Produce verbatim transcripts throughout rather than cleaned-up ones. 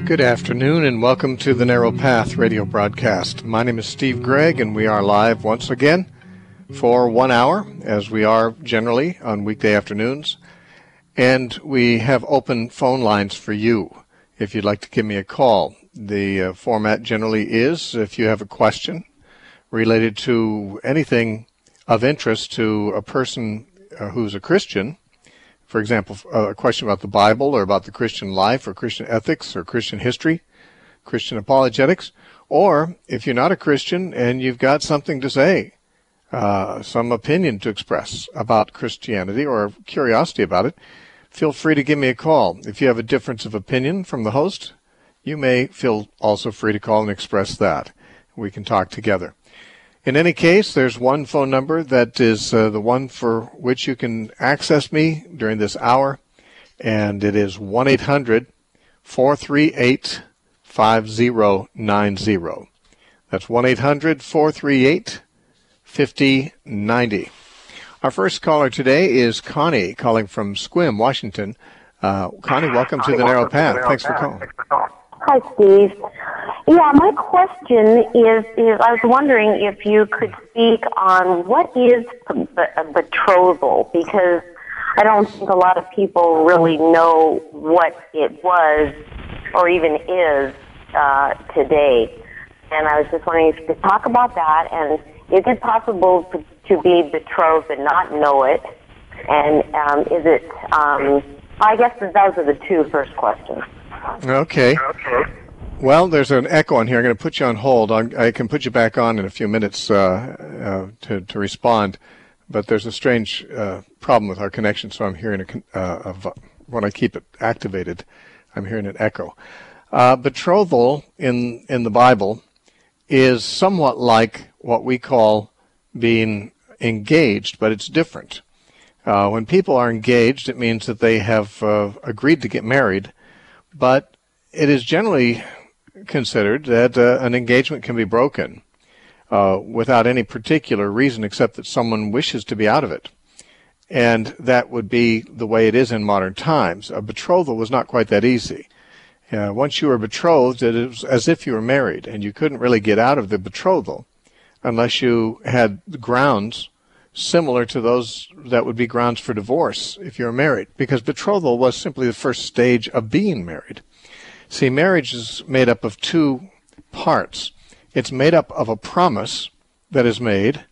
Good afternoon and welcome to the Narrow Path radio broadcast. My name is Steve Gregg and we are live once again for one hour, as we are generally on weekday afternoons. And we have open phone lines for you if you'd like to give me a call. The uh, format generally is, if you have a question related to anything of interest to a person uh, who's a Christian, for example, a question about the Bible or about the Christian life or Christian ethics or Christian history, Christian apologetics, or if you're not a Christian and you've got something to say, uh, some opinion to express about Christianity or curiosity about it, feel free to give me a call. If you have a difference of opinion from the host, you may feel also free to call and express that. We can talk together. In any case, there's one phone number that is uh, the one for which you can access me during this hour, and it is one eight hundred, four three eight, five zero nine zero. That's one eight hundred, four three eight, five zero nine zero. Our first caller today is Connie, calling from Sequim, Washington. Uh, Connie, welcome to the Narrow Path. Thanks for calling. Hi, Steve. Yeah, my question is, is I was wondering if you could speak on what is a betrothal, because I don't think a lot of people really know what it was or even is uh, today. And I was just wondering if you could talk about that, and is it possible to, to be betrothed and not know it? And um, is it, um, I guess those are the two first questions. Okay. Well, there's an echo on here. I'm going to put you on hold. I'm, I can put you back on in a few minutes uh, uh, to, to respond, but there's a strange uh, problem with our connection, so I'm hearing a, uh, of, when I keep it activated, I'm hearing an echo. Uh, betrothal in, in the Bible is somewhat like what we call being engaged, but it's different. Uh, when people are engaged, it means that they have uh, agreed to get married, but it is generally considered that uh, an engagement can be broken uh, without any particular reason except that someone wishes to be out of it. And that would be the way it is in modern times. A betrothal was not quite that easy. Uh, once you were betrothed, it was as if you were married, and you couldn't really get out of the betrothal unless you had grounds similar to those that would be grounds for divorce if you were married, because betrothal was simply the first stage of being married. See, marriage is made up of two parts. It's made up of a promise that is made,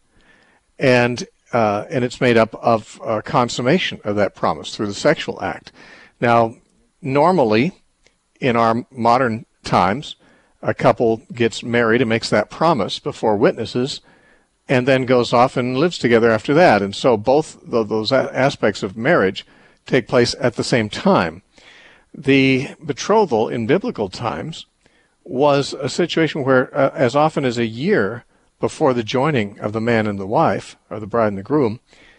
and uh, and it's made up of a consummation of that promise through the sexual act. Now, normally, in our modern times, a couple gets married and makes that promise before witnesses, and then goes off and lives together after that. And so both of those aspects of marriage take place at the same time. The betrothal in biblical times was a situation where uh, as often as a year before the joining of the man and the wife, or the bride and the groom,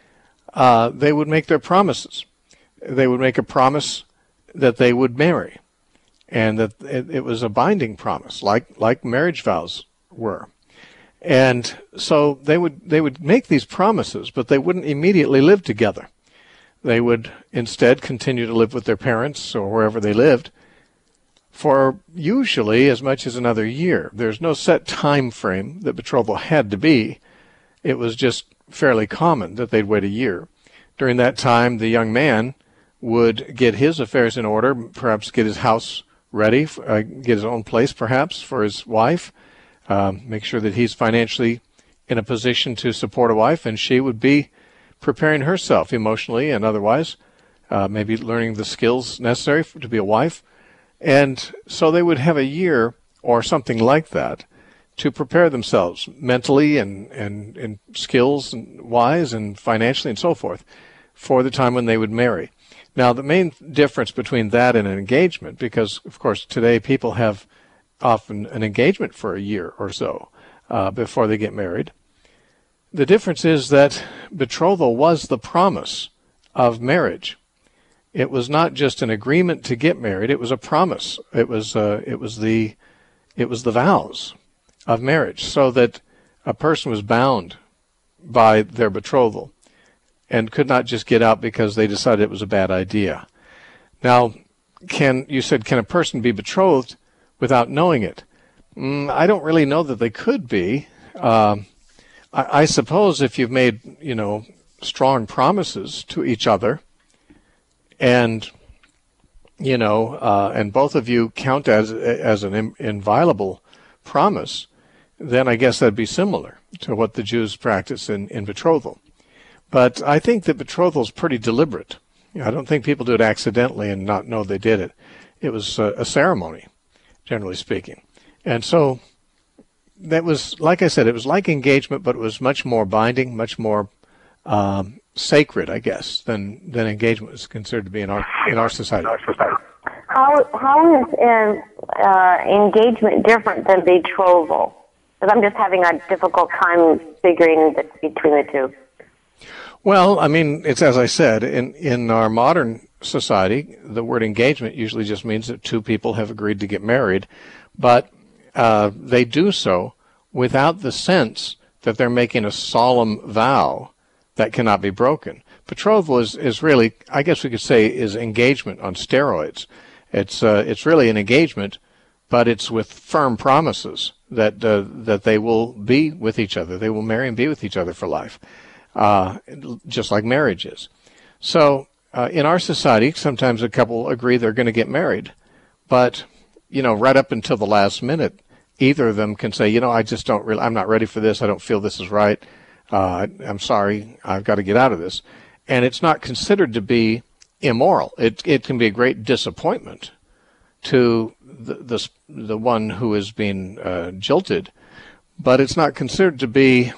uh, they would make their promises. They would make a promise that they would marry, and that it, it was a binding promise, like like marriage vows were. And so they would they would make these promises, but they wouldn't immediately live together. They would instead continue to live with their parents or wherever they lived for usually as much as another year. There's no set time frame that betrothal had to be. It was just fairly common that they'd wait a year. During that time, the young man would get his affairs in order, perhaps get his house ready, uh, get his own place perhaps for his wife, um, make sure that he's financially in a position to support a wife, and she would be preparing herself emotionally and otherwise, uh, maybe learning the skills necessary for, to be a wife. And so they would have a year or something like that to prepare themselves mentally and, and, and skills-wise and financially and so forth for the time when they would marry. Now, the main difference between that and an engagement, because, of course, today people have often an engagement for a year or so uh, before they get married. The difference is that betrothal was the promise of marriage. It was not just an agreement to get married; it was a promise. It was uh, it was the it was the vows of marriage, so that a person was bound by their betrothal and could not just get out because they decided it was a bad idea. Now, can you said can a person be betrothed without knowing it? Mm, I don't really know that they could be. Um, I, I suppose if you've made, you know, strong promises to each other, and you know, uh, and both of you count as as an in, inviolable promise, then I guess that'd be similar to what the Jews practice in, in betrothal. But I think that betrothal is pretty deliberate. You know, I don't think people do it accidentally and not know they did it. It was a, a ceremony, generally speaking. And so that was, like I said, it was like engagement, but it was much more binding, much more um, sacred, I guess, than than engagement is considered to be in our in our society. How how is uh, uh, engagement different than betrothal? Because I'm just having a difficult time figuring the, between the two. Well, I mean, it's as I said, in in our modern society, the word engagement usually just means that two people have agreed to get married, but uh, they do so without the sense that they're making a solemn vow that cannot be broken. Betrothal is, is really, I guess we could say, is engagement on steroids. It's uh, it's really an engagement, but it's with firm promises that uh, that they will be with each other. They will marry and be with each other for life, uh, just like marriage is. So uh, in our society, sometimes a couple agree they're going to get married, but you know, right up until the last minute, either of them can say, you know, I just don't really, I'm not ready for this. I don't feel this is right. Uh, I'm sorry, I've got to get out of this. And it's not considered to be immoral. It it can be a great disappointment to the the, the one who is being uh, jilted, but it's not considered to be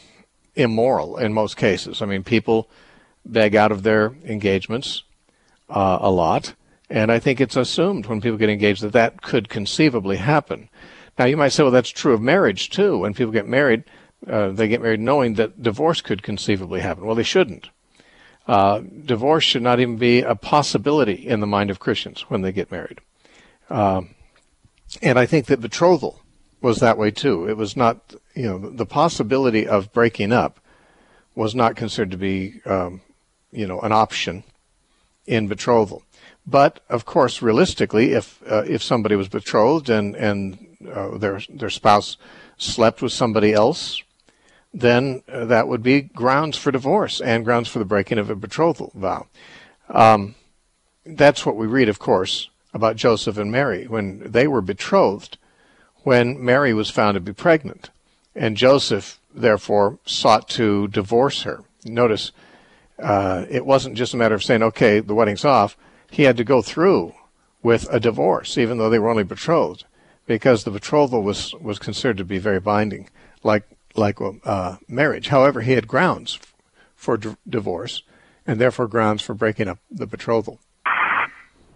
immoral in most cases. I mean, people beg out of their engagements uh, a lot, and I think it's assumed when people get engaged that that could conceivably happen. Now, you might say, well, that's true of marriage, too. When people get married, uh, they get married knowing that divorce could conceivably happen. Well, they shouldn't. Uh, divorce should not even be a possibility in the mind of Christians when they get married. Um, and I think that betrothal was that way, too. It was not, you know, the possibility of breaking up was not considered to be, um, you know, an option in betrothal. But, of course, realistically, if uh, if somebody was betrothed and, and uh, their their spouse slept with somebody else, then uh, that would be grounds for divorce and grounds for the breaking of a betrothal vow. Um, that's what we read, of course, about Joseph and Mary when they were betrothed, when Mary was found to be pregnant. And Joseph, therefore, sought to divorce her. Notice, uh, it wasn't just a matter of saying, okay, the wedding's off. He had to go through with a divorce, even though they were only betrothed, because the betrothal was, was considered to be very binding, like like uh, marriage. However, he had grounds for d- divorce, and therefore grounds for breaking up the betrothal. Are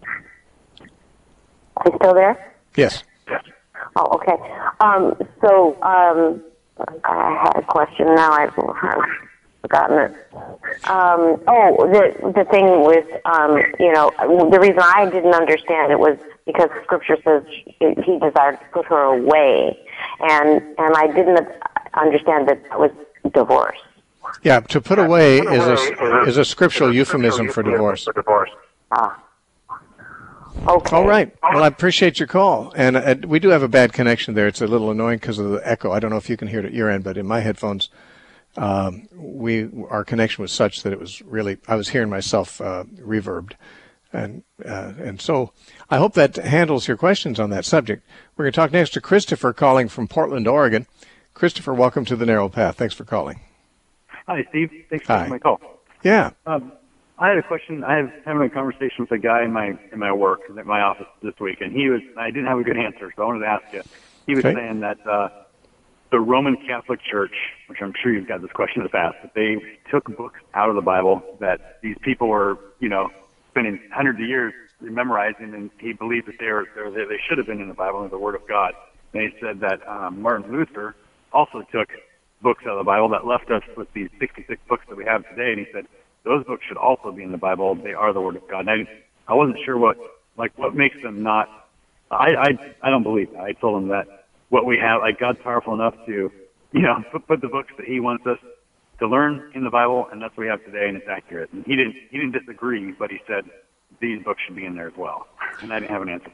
you still there? Yes. Oh, okay. Um, so um, I had a question. Now I've, I've forgotten it. Um, oh, the the thing with um, you know, the reason I didn't understand it was because Scripture says he desired to put her away, and and I didn't understand that that was divorce. Yeah, to put away is a is a scriptural euphemism for divorce. Ah. Okay. All right. Well, I appreciate your call. And uh, we do have a bad connection there. It's a little annoying because of the echo. I don't know if you can hear it at your end, but in my headphones, um, we our connection was such that it was really, I was hearing myself uh, reverbed. And uh, and so I hope that handles your questions on that subject. We're going to talk next to Christopher calling from Portland, Oregon. Christopher, welcome to the Narrow Path. Thanks for calling. Hi, Steve. Thanks for Hi. taking my call. Yeah. Um, I had a question. I was having a conversation with a guy in my in my work at my office this week, and he was. I didn't have a good answer, so I wanted to ask you. He was Okay. saying that uh, the Roman Catholic Church, which I'm sure you've got this question in the past, but they took books out of the Bible that these people were, you know, spending hundreds of years memorizing, and he believed that they were they they should have been in the Bible and the Word of God. And he said that um, Martin Luther also took books out of the Bible that left us with these sixty-six books that we have today, and he said those books should also be in the Bible. They are the Word of God. And I, I wasn't sure what, like, what makes them not. I, I, I don't believe that. I told him that what we have, like, God's powerful enough to, you know, put, put the books that He wants us to learn in the Bible, and that's what we have today, and it's accurate. And he didn't, he didn't disagree, but he said these books should be in there as well. And I didn't have an answer for him.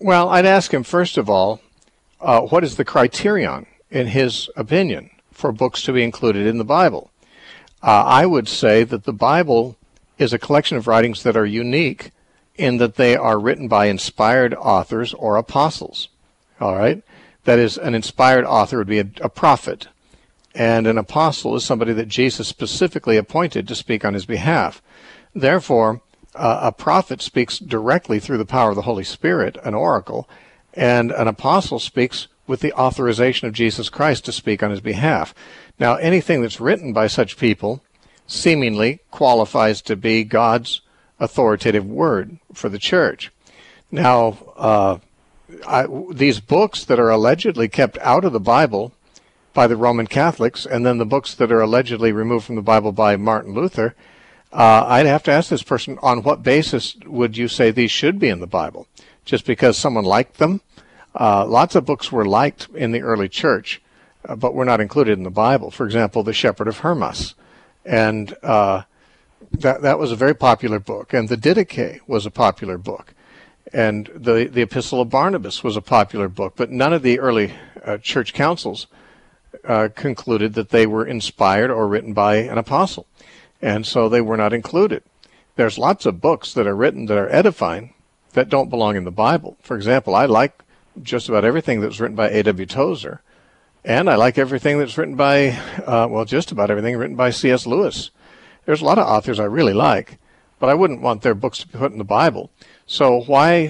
Well, I'd ask him, first of all, uh, what is the criterion, in his opinion, for books to be included in the Bible? Uh, I would say that the Bible is a collection of writings that are unique in that they are written by inspired authors or apostles. All right? That is, an inspired author would be a, a prophet, and an apostle is somebody that Jesus specifically appointed to speak on his behalf. Therefore, uh, a prophet speaks directly through the power of the Holy Spirit, an oracle, and an apostle speaks with the authorization of Jesus Christ to speak on his behalf. Now, anything that's written by such people seemingly qualifies to be God's authoritative word for the church. Now, uh, I, these books that are allegedly kept out of the Bible by the Roman Catholics, and then the books that are allegedly removed from the Bible by Martin Luther, uh, I'd have to ask this person, on what basis would you say these should be in the Bible? Just because someone liked them? Uh, lots of books were liked in the early church, uh, but were not included in the Bible. For example, The Shepherd of Hermas. And uh, that that was a very popular book. And the Didache was a popular book. And the, the Epistle of Barnabas was a popular book. But none of the early uh, church councils uh, concluded that they were inspired or written by an apostle. And so they were not included. There's lots of books that are written that are edifying that don't belong in the Bible. For example, I like just about everything that was written by A W Tozer. And I like everything that's written by, uh, well, just about everything written by C S Lewis. There's a lot of authors I really like, but I wouldn't want their books to be put in the Bible. So why,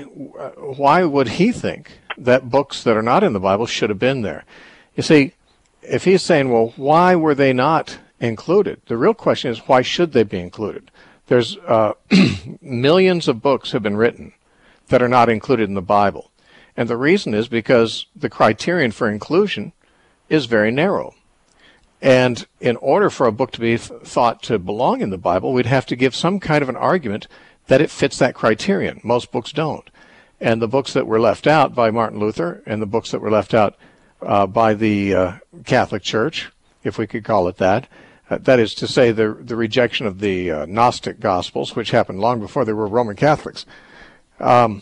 why would he think that books that are not in the Bible should have been there? You see, if he's saying, well, why were they not included? The real question is, why should they be included? There's uh, millions of books have been written that are not included in the Bible. And the reason is because the criterion for inclusion is very narrow. And in order for a book to be th- thought to belong in the Bible, we'd have to give some kind of an argument that it fits that criterion. Most books don't. And the books that were left out by Martin Luther and the books that were left out uh, by the uh, Catholic Church, if we could call it that, uh, that is to say the, the rejection of the uh, Gnostic Gospels, which happened long before there were Roman Catholics, um,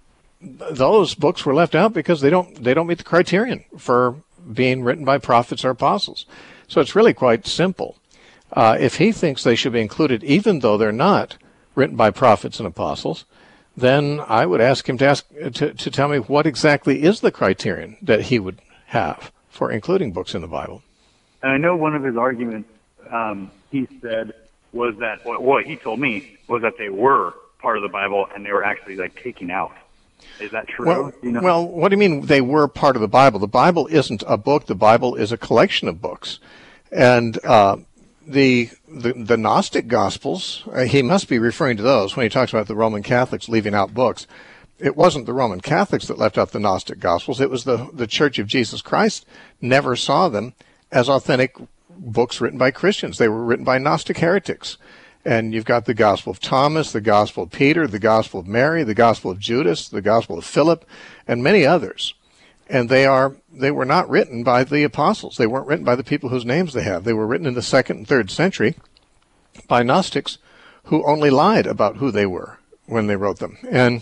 those books were left out because they don't they don't meet the criterion for being written by prophets or apostles. So it's really quite simple. Uh, if he thinks they should be included, even though they're not written by prophets and apostles, then I would ask him to ask to, to tell me what exactly is the criterion that he would have for including books in the Bible. And I know one of his arguments, um, he said, was that what, what he told me was that they were part of the Bible and they were actually like taken out. Is that true? Well, you know? well, what do you mean they were part of the Bible? The Bible isn't a book. The Bible is a collection of books. And uh, the, the the Gnostic Gospels, uh, he must be referring to those when he talks about the Roman Catholics leaving out books. It wasn't the Roman Catholics that left out the Gnostic Gospels. It was the, the Church of Jesus Christ never saw them as authentic books written by Christians. They were written by Gnostic heretics. And you've got the Gospel of Thomas, the Gospel of Peter, the Gospel of Mary, the Gospel of Judas, the Gospel of Philip, and many others. And they are they were not written by the apostles. They weren't written by the people whose names they have. They were written in the second and third century by Gnostics who only lied about who they were when they wrote them. And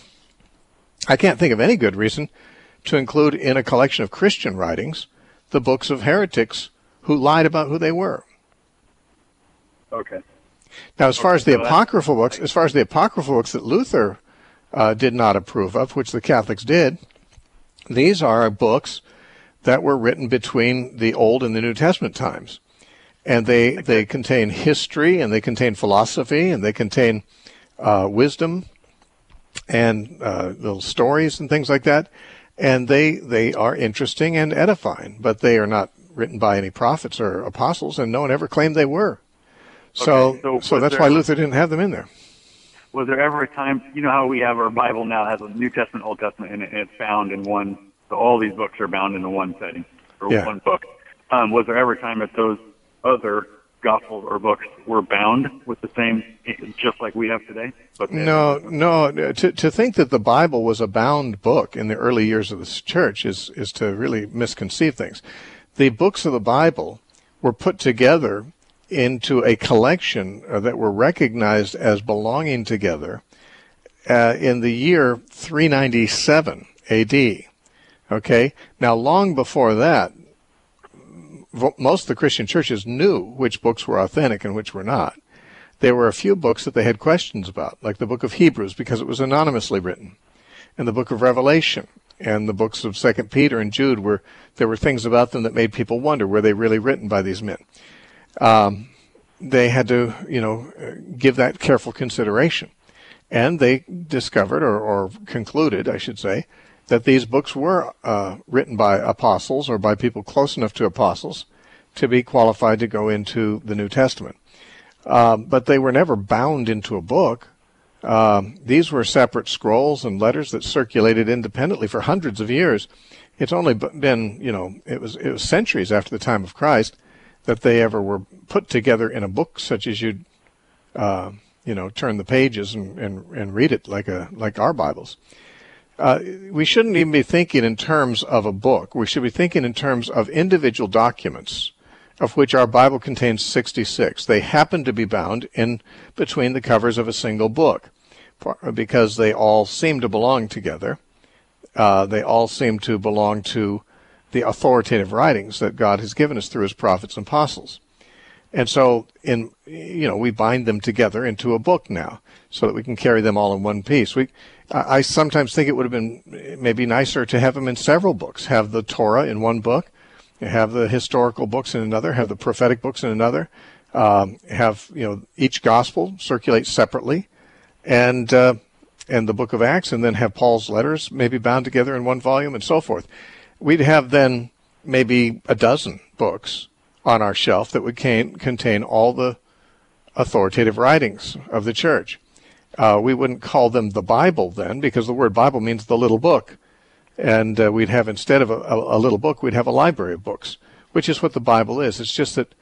I can't think of any good reason to include in a collection of Christian writings the books of heretics who lied about who they were. Okay. Now, as far as the apocryphal books, as far as the apocryphal books that Luther uh, did not approve of, which the Catholics did, these are books that were written between the Old and the New Testament times, and they they contain history, and they contain philosophy, and they contain uh, wisdom, and uh, little stories and things like that, and they they are interesting and edifying, but they are not written by any prophets or apostles, and no one ever claimed they were. So, okay, so, so that's there, why Luther didn't have them in there. Was there ever a time, you know how we have our Bible now has a New Testament, Old Testament, and it's bound in one, so all these books are bound into one setting, or yeah. one book. Um, was there ever a time that those other Gospels or books were bound with the same, just like we have today? But no, no. To, to think that the Bible was a bound book in the early years of the church is, is to really misconceive things. The books of the Bible were put together into a collection uh, that were recognized as belonging together uh, in the year three ninety-seven A D. Okay? Now, long before that, most of the Christian churches knew which books were authentic and which were not. There were a few books that they had questions about, like the book of Hebrews, because it was anonymously written, and the book of Revelation, and the books of Second Peter and Jude, were there were things about them that made people wonder, were they really written by these men? Um, they had to, you know, give that careful consideration. And they discovered, or, or concluded, I should say, that these books were uh, written by apostles or by people close enough to apostles to be qualified to go into the New Testament. Um, but they were never bound into a book. Um, these were separate scrolls and letters that circulated independently for hundreds of years. It's only been, you know, it was it was centuries after the time of Christ that they ever were put together in a book such as you'd, uh, you know, turn the pages and, and, and read it like a like our Bibles. Uh, we shouldn't even be thinking in terms of a book. We should be thinking in terms of individual documents, of which our Bible contains sixty-six. They happen to be bound in between the covers of a single book because they all seem to belong together. Uh, they all seem to belong to the authoritative writings that God has given us through his prophets and apostles. And so, in you know, we bind them together into a book now so that we can carry them all in one piece. We I sometimes think it would have been maybe nicer to have them in several books, have the Torah in one book, have the historical books in another, have the prophetic books in another, um, have, you know, each gospel circulate separately, and uh, and the book of Acts, and then have Paul's letters maybe bound together in one volume and so forth. We'd have then maybe a dozen books on our shelf that would can, contain all the authoritative writings of the church. Uh, we wouldn't call them the Bible then, because the word Bible means the little book. And uh, we'd have, instead of a, a, a little book, we'd have a library of books, which is what the Bible is. It's just that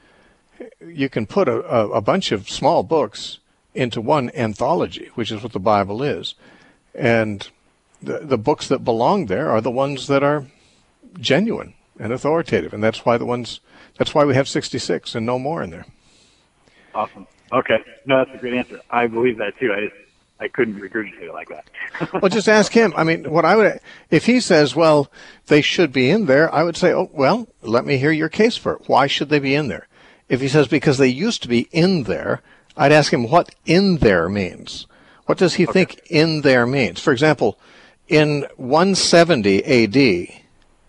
you can put a, a, a bunch of small books into one anthology, which is what the Bible is. And the, the books that belong there are the ones that are genuine and authoritative. And that's why the ones, that's why we have sixty-six and no more in there. Awesome. Okay. No, that's a great answer. I believe that too. I just, I couldn't regurgitate it like that. Well, just ask him. I mean, what I would, if he says, well, they should be in there, I would say, oh, well, let me hear your case for it. Why should they be in there? If he says, because they used to be in there, I'd ask him what in there means. What does he okay. think in there means? For example, in one seventy A D,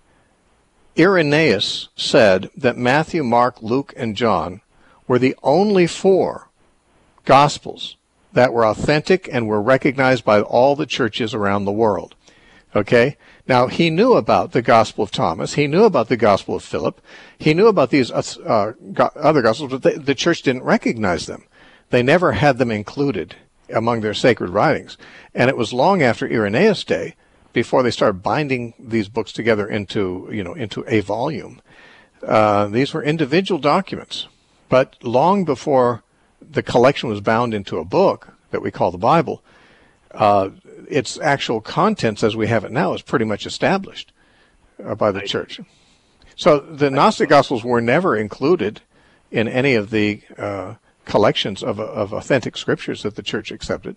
Irenaeus said that Matthew, Mark, Luke, and John were the only four Gospels that were authentic and were recognized by all the churches around the world. Okay? Now, he knew about the Gospel of Thomas. He knew about the Gospel of Philip. He knew about these uh, go- other Gospels, but they, the church didn't recognize them. They never had them included among their sacred writings. And it was long after Irenaeus' day before they started binding these books together into, you know, into a volume. Uh, these were individual documents. But long before the collection was bound into a book that we call the Bible, uh, its actual contents as we have it now is pretty much established uh, by the church. So the Gnostic Gospels were never included in any of the uh, collections of, of authentic scriptures that the church accepted.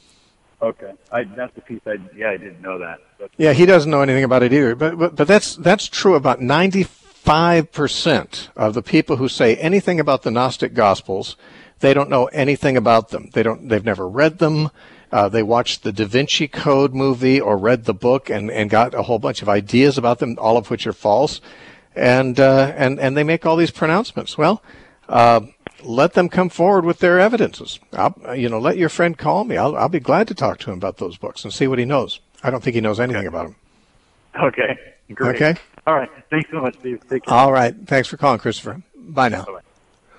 Okay, I, that's the piece. I yeah, I didn't know that. That's yeah, he doesn't know anything about it either. But but, but that's that's true about ninety-five percent of the people who say anything about the Gnostic Gospels. They don't know anything about them. They don't. They've never read them. Uh, they watched the Da Vinci Code movie or read the book and, and got a whole bunch of ideas about them, all of which are false, and uh, and and they make all these pronouncements. Well, uh, let them come forward with their evidences. I'll, you know, let your friend call me. I'll I'll be glad to talk to him about those books and see what he knows. I don't think he knows anything okay. about them. Okay. Great. Okay. All right. Thanks so much, Steve. Take care. All right. Thanks for calling, Christopher. Bye now. Bye-bye.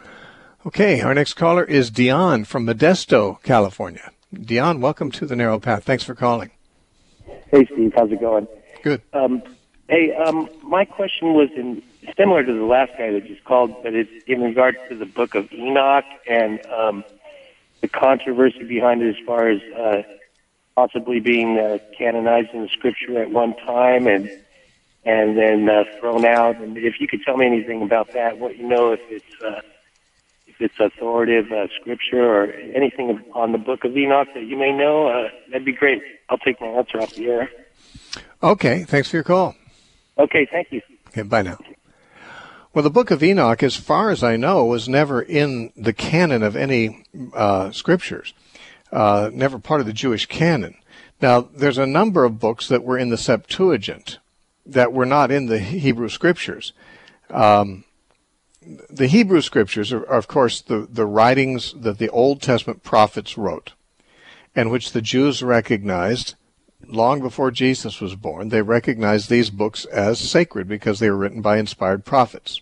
Okay, our next caller is Dion from Modesto, California. Dion, welcome to the Narrow Path. Thanks for calling. Hey, Steve. How's it going? Good. Um, hey, um, my question was in similar to the last guy that just called, but it's in regards to the Book of Enoch and um, the controversy behind it as far as uh, possibly being uh, canonized in the Scripture at one time and and then uh, thrown out. And if you could tell me anything about that, what you know, if it's uh, if it's authoritative uh, Scripture or anything on the Book of Enoch that you may know, uh, that'd be great. I'll take my answer off the air. Okay, thanks for your call. Okay, thank you. Okay, bye now. Well, the Book of Enoch, as far as I know, was never in the canon of any uh, scriptures, uh, never part of the Jewish canon. Now, there's a number of books that were in the Septuagint that were not in the Hebrew scriptures. Um, the Hebrew scriptures are, are, of course, the, the writings that the Old Testament prophets wrote, and which the Jews recognized long before Jesus was born. They recognized these books as sacred because they were written by inspired prophets.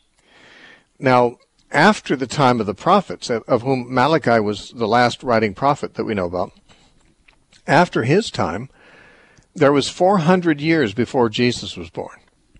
Now, after the time of the prophets, of whom Malachi was the last writing prophet that we know about, after his time, there was four hundred years before Jesus was born.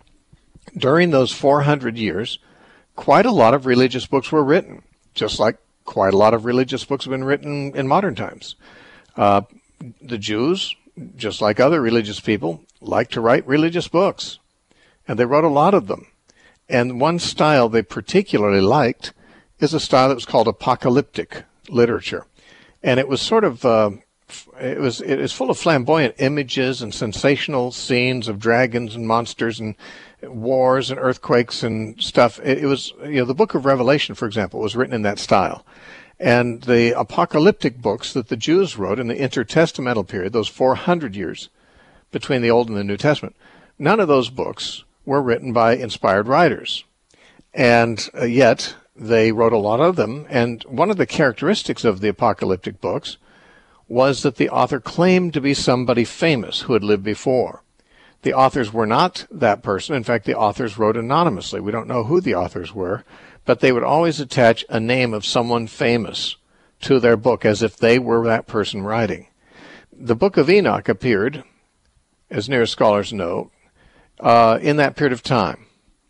During those four hundred years, quite a lot of religious books were written, just like quite a lot of religious books have been written in modern times. Uh, the Jews, just like other religious people, like to write religious books, and they wrote a lot of them. And one style they particularly liked is a style that was called apocalyptic literature, and it was sort of uh, it was it is full of flamboyant images and sensational scenes of dragons and monsters and wars and earthquakes and stuff. It, it was, you know, the Book of Revelation, for example, was written in that style. And the apocalyptic books that the Jews wrote in the intertestamental period, those four hundred years between the Old and the New Testament, none of those books were written by inspired writers. And uh, yet they wrote a lot of them. And one of the characteristics of the apocalyptic books was that the author claimed to be somebody famous who had lived before. The authors were not that person. In fact, the authors wrote anonymously. We don't know who the authors were, but they would always attach a name of someone famous to their book as if they were that person writing. The Book of Enoch appeared, as near as scholars know, uh, in that period of time.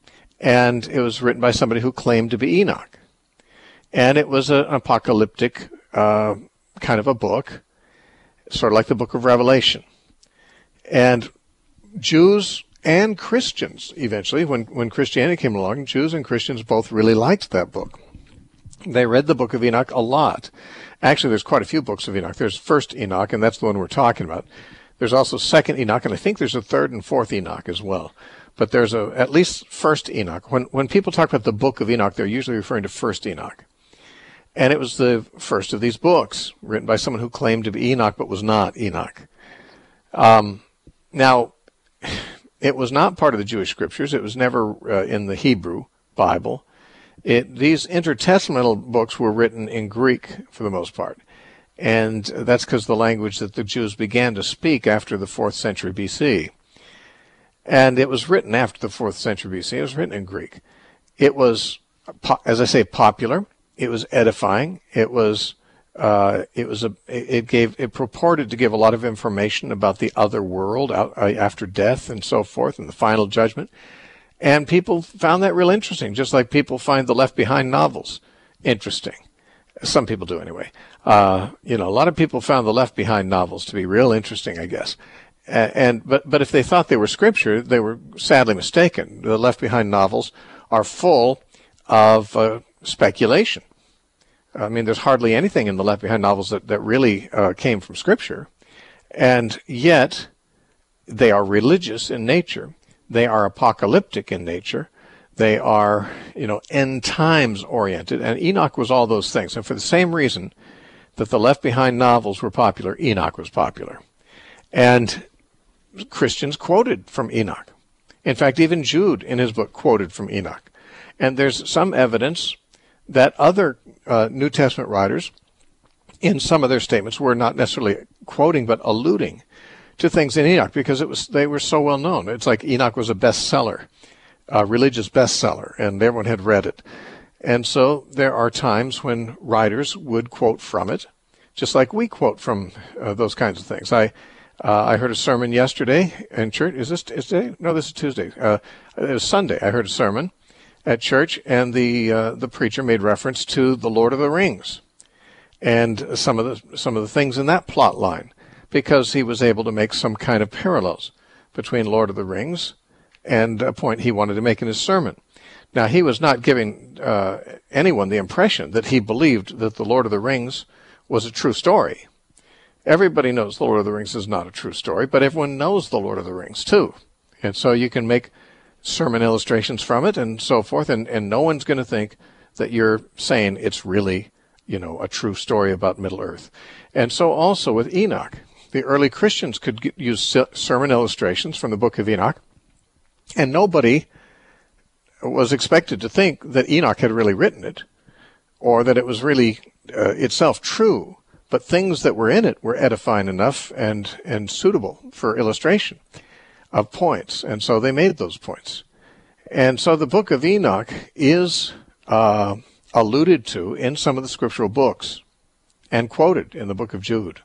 And it was written by somebody who claimed to be Enoch. And it was a, an apocalyptic uh, kind of a book, sort of like the Book of Revelation. And Jews and Christians, eventually, when, when Christianity came along, Jews and Christians both really liked that book. They read the Book of Enoch a lot. Actually, there's quite a few books of Enoch. There's First Enoch, and that's the one we're talking about. There's also Second Enoch, and I think there's a Third and Fourth Enoch as well. But there's a at least First Enoch. When when people talk about the Book of Enoch, they're usually referring to First Enoch. And it was the first of these books, written by someone who claimed to be Enoch but was not Enoch. Um, now, it was not part of the Jewish scriptures. It was never uh, in the Hebrew Bible. It, these intertestamental books were written in Greek for the most part. And that's because the language that the Jews began to speak after the fourth century B C. And it was written after the fourth century B C. It was written in Greek. It was, as I say, popular. It was edifying. It was Uh, it was a. It gave. It purported to give a lot of information about the other world out, uh, after death and so forth, and the final judgment. And people found that real interesting, just like people find the Left Behind novels interesting. Some people do, anyway. Uh, you know, a lot of people found the Left Behind novels to be real interesting, I guess. And, and but but if they thought they were scripture, they were sadly mistaken. The Left Behind novels are full of uh, speculation. I mean, there's hardly anything in the Left Behind novels that, that really uh, came from Scripture. And yet, they are religious in nature. They are apocalyptic in nature. They are, you know, end times oriented. And Enoch was all those things. And for the same reason that the Left Behind novels were popular, Enoch was popular. And Christians quoted from Enoch. In fact, even Jude in his book quoted from Enoch. And there's some evidence that other uh, New Testament writers, in some of their statements, were not necessarily quoting but alluding to things in Enoch because it was they were so well known. It's like Enoch was a bestseller, a religious bestseller, and everyone had read it. And so there are times when writers would quote from it, just like we quote from uh, those kinds of things. I uh, I heard a sermon yesterday in church. Is this is today? No, this is Tuesday. Uh, it was Sunday. I heard a sermon at church, and the uh, the preacher made reference to the Lord of the Rings and some of the some of the things in that plot line, because he was able to make some kind of parallels between Lord of the Rings and a point he wanted to make in his sermon. Now, he was not giving uh, anyone the impression that he believed that the Lord of the Rings was a true story. everybody knows The Lord of the Rings is not a true story, but everyone knows The Lord of the Rings too. And so you can make sermon illustrations from it and so forth, and, and no one's going to think that you're saying it's really, you know, a true story about Middle-earth. And so also with Enoch, the early Christians could get, use sermon illustrations from the book of Enoch, and nobody was expected to think that Enoch had really written it, or that it was really uh, itself true, but things that were in it were edifying enough and, and suitable for illustration of points, and so they made those points. And so the book of Enoch is uh, alluded to in some of the scriptural books and quoted in the book of Jude.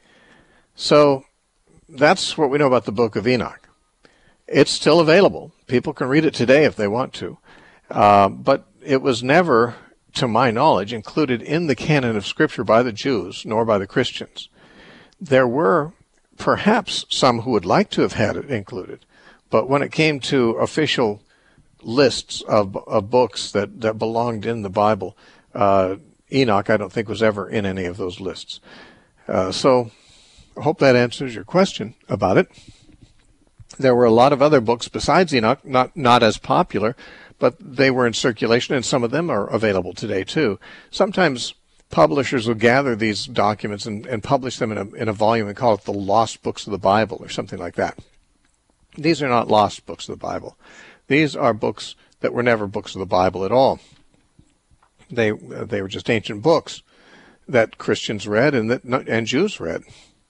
So that's what we know about the book of Enoch. It's still available. People can read it today if they want to. Uh, but it was never, to my knowledge, included in the canon of Scripture by the Jews, nor by the Christians. There were perhaps some who would like to have had it included, but when it came to official lists of, of books that, that belonged in the Bible, uh, Enoch, I don't think, was ever in any of those lists. Uh, so I hope that answers your question about it. There were a lot of other books besides Enoch, not not as popular, but they were in circulation, and some of them are available today too. Sometimes publishers will gather these documents and, and publish them in a, in a volume and call it the Lost Books of the Bible or something like that. These are not lost books of the Bible. These are books that were never books of the Bible at all. They they were just ancient books that Christians read and that and Jews read.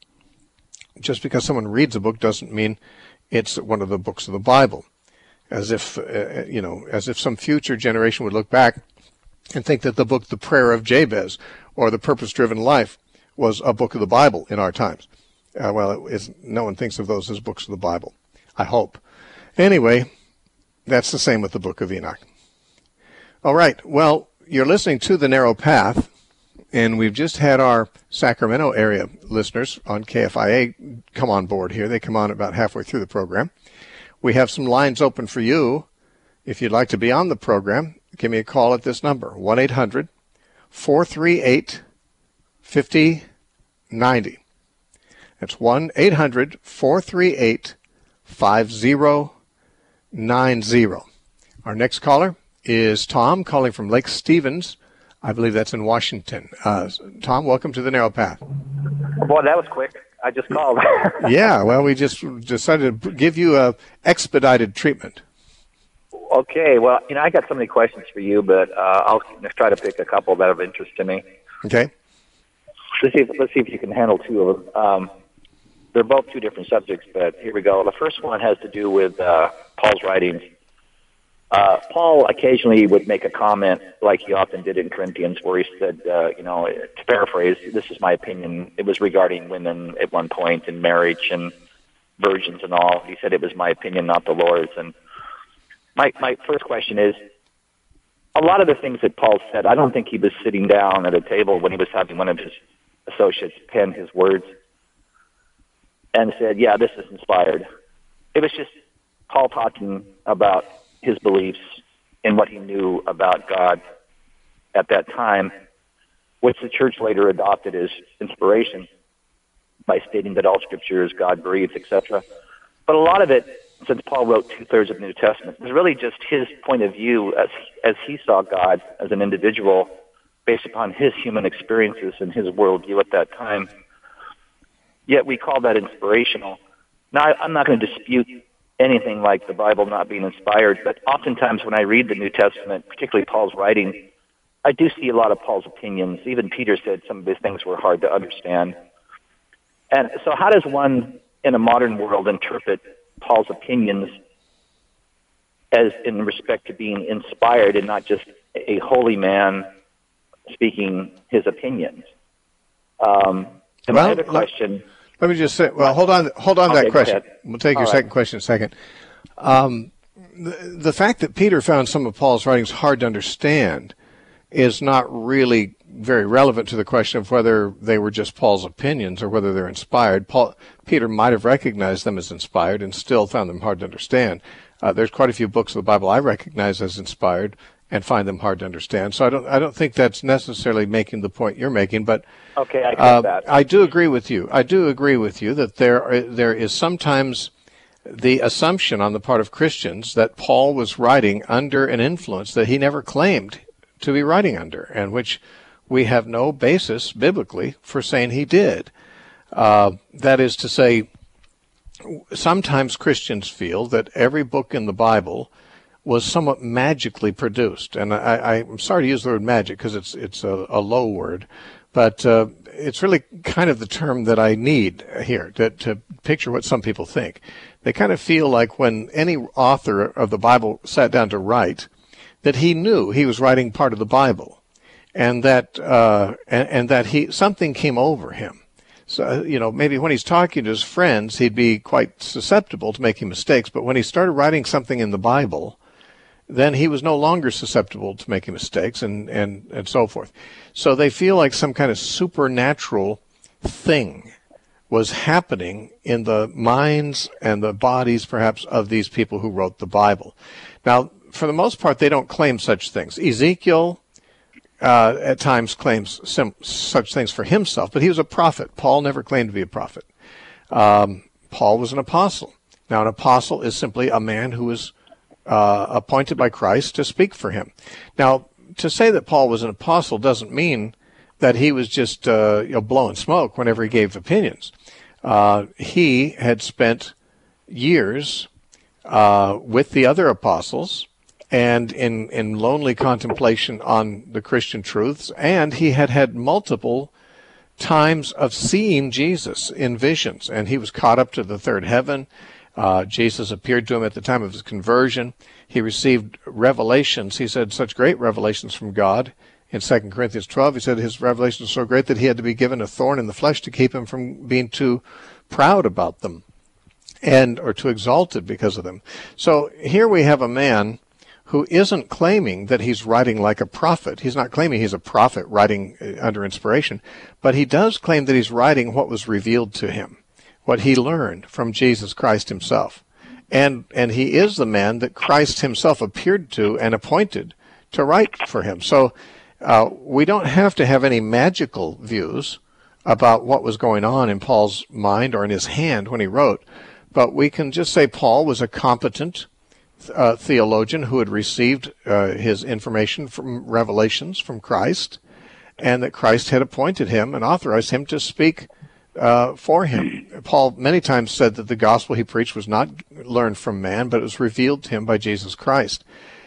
Just because someone reads a book doesn't mean it's one of the books of the Bible. As if, uh, you know, as if some future generation would look back and think that the book The Prayer of Jabez or The Purpose-Driven Life was a book of the Bible in our times. Uh, well, it is, no one thinks of those as books of the Bible, I hope. Anyway, that's the same with the book of Enoch. All right, well, you're listening to The Narrow Path, and we've just had our Sacramento area listeners on K F I A come on board here. They come on about halfway through the program. We have some lines open for you. If you'd like to be on the program, give me a call at this number, one eight hundred, four three eight, five zero nine zero. That's one eight hundred, four three eight, five zero nine zero. Our next caller is Tom, calling from Lake Stevens. I believe that's in Washington. Uh, Tom, welcome to The Narrow Path. Boy, that was quick. I just called. Yeah, well, we just decided to give you a expedited treatment. Okay, well, you know, I got so many questions for you, but uh, I'll try to pick a couple that are of interest to me. Okay. Let's see if, let's see if you can handle two of them. Um, they're both two different subjects, but here we go. The first one has to do with uh, Paul's writings. Uh, Paul occasionally would make a comment, like he often did in Corinthians, where he said, uh, you know, to paraphrase, this is my opinion. It was regarding women at one point and marriage and virgins and all. He said it was my opinion, not the Lord's. And my my first question is, a lot of the things that Paul said, I don't think he was sitting down at a table when he was having one of his associates pen his words and said, yeah, this is inspired. It was just Paul talking about his beliefs and what he knew about God at that time, which the church later adopted as inspiration by stating that all Scripture is God-breathed, et cetera. But a lot of it, since Paul wrote two-thirds of the New Testament, was really just his point of view as as he saw God as an individual based upon his human experiences and his worldview at that time. Yet we call that inspirational. Now, I, I'm not going to dispute anything like the Bible not being inspired, but oftentimes when I read the New Testament, particularly Paul's writing, I do see a lot of Paul's opinions. Even Peter said some of his things were hard to understand. And so how does one in a modern world interpret Paul's opinions as in respect to being inspired and not just a holy man speaking his opinions? Um, and well, my other question... Let me just say, well, hold on, hold on okay, that question. Ahead. We'll take All your right. second question in a second. Um, the, the fact that Peter found some of Paul's writings hard to understand is not really very relevant to the question of whether they were just Paul's opinions or whether they're inspired. Paul, Peter might have recognized them as inspired and still found them hard to understand. Uh, there's quite a few books of the Bible I recognize as inspired, and find them hard to understand. So I don't I don't think that's necessarily making the point you're making, but okay, I get uh, that. I do agree with you. I do agree with you that there are, there is sometimes the assumption on the part of Christians that Paul was writing under an influence that he never claimed to be writing under, and which we have no basis biblically for saying he did. Uh, that is to say, sometimes Christians feel that every book in the Bible was somewhat magically produced. And I, I'm sorry to use the word magic because it's it's a, a low word, but uh, it's really kind of the term that I need here to, to picture what some people think. They kind of feel like when any author of the Bible sat down to write, that he knew he was writing part of the Bible, and that uh, and, and that he something came over him. So, you know, maybe when he's talking to his friends, he'd be quite susceptible to making mistakes, but when he started writing something in the Bible, then he was no longer susceptible to making mistakes, and, and, and so forth. So they feel like some kind of supernatural thing was happening in the minds and the bodies, perhaps, of these people who wrote the Bible. Now, for the most part, they don't claim such things. Ezekiel uh, at times claims sim- such things for himself, but he was a prophet. Paul never claimed to be a prophet. Um, Paul was an apostle. Now, an apostle is simply a man who was Uh, appointed by Christ to speak for him. Now, to say that Paul was an apostle doesn't mean that he was just uh, you know, blowing smoke whenever he gave opinions. Uh, he had spent years uh, with the other apostles and in, in lonely contemplation on the Christian truths, and he had had multiple times of seeing Jesus in visions, and he was caught up to the third heaven. Uh, Jesus appeared to him at the time of his conversion. He received revelations. He said such great revelations from God. In Second Corinthians twelve, he said his revelations were so great that he had to be given a thorn in the flesh to keep him from being too proud about them, and or too exalted because of them. So here we have a man who isn't claiming that he's writing like a prophet. He's not claiming he's a prophet writing under inspiration, but he does claim that he's writing what was revealed to him, what he learned from Jesus Christ himself. And and he is the man that Christ himself appeared to and appointed to write for him. So uh, we don't have to have any magical views about what was going on in Paul's mind or in his hand when he wrote, but we can just say Paul was a competent uh, theologian who had received uh, his information from revelations from Christ, and that Christ had appointed him and authorized him to speak Uh, for him. Paul many times said that the gospel he preached was not learned from man, but it was revealed to him by Jesus Christ.